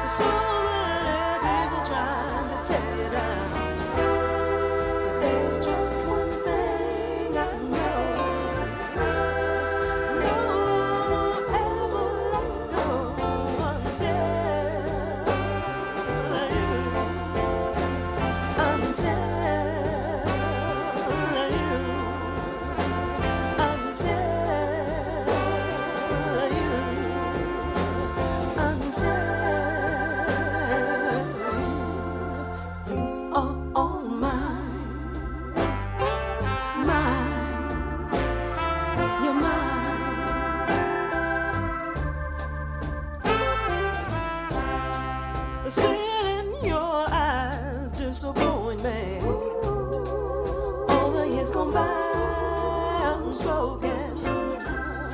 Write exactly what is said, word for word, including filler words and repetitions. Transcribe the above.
So many people trying to tear you down, but there's just one thing I know. No, I won't ever let go until you, until you, until you, until. Disappointment. All the years gone by unspoken.